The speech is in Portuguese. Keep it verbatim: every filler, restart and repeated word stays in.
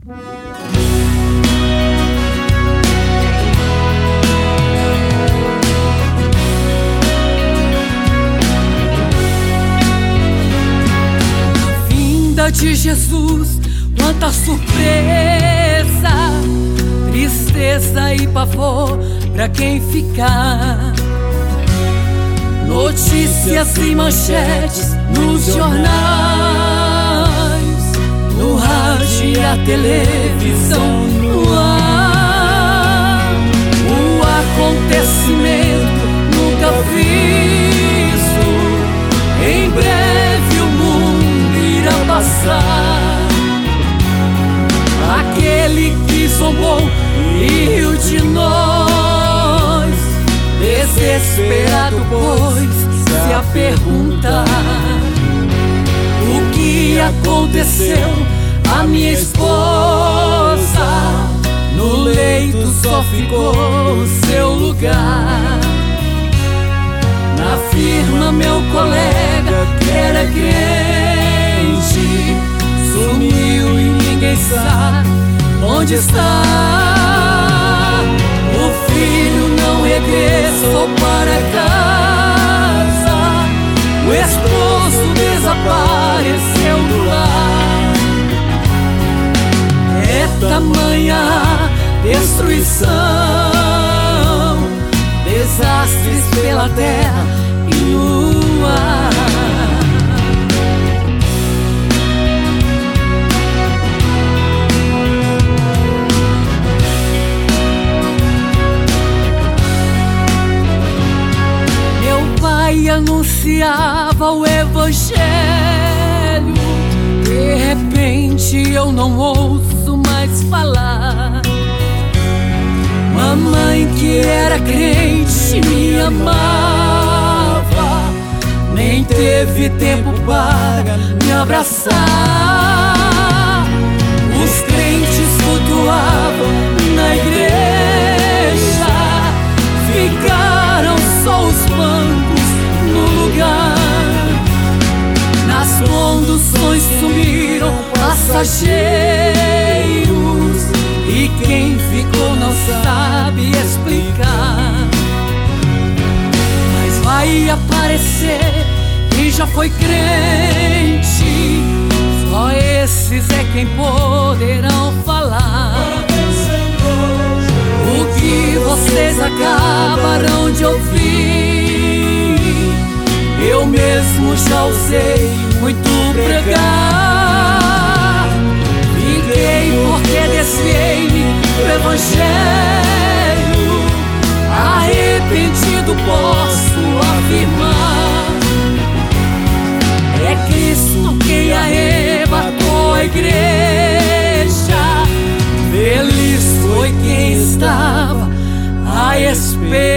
Vinda de Jesus, quanta surpresa, tristeza e pavor pra quem ficar. Notícias e manchetes nos jornais, no rádio e a televisão no ar. O acontecimento nunca visto, em breve o mundo irá passar. Aquele que zombou e riu de nós, desesperado pois se a perguntar o que aconteceu à minha esposa. No leito só ficou o seu lugar. Na firma meu colega que era crente sumiu e ninguém sabe onde está. O filho não regressou para casa, o esposo desapareceu do lar. É tamanha destruição, desastres pela terra e no ar. E anunciava o evangelho, de repente eu não ouço mais falar. Mamãe que era crente me amava, nem teve tempo para me abraçar. Os crentes flutuavam na igreja, ficaram só os bancos no lugar. Nas conduções sumiram passageiros, e quem ficou não sabe explicar. Mas vai aparecer quem já foi crente, só esses é quem poderão falar. O que vocês acabaram de ouvir, eu mesmo já usei muito pregar. Fiquei porque desviei-me do evangelho, arrependido posso afirmar. É Cristo quem arrebatou a igreja, feliz foi quem estava à espera.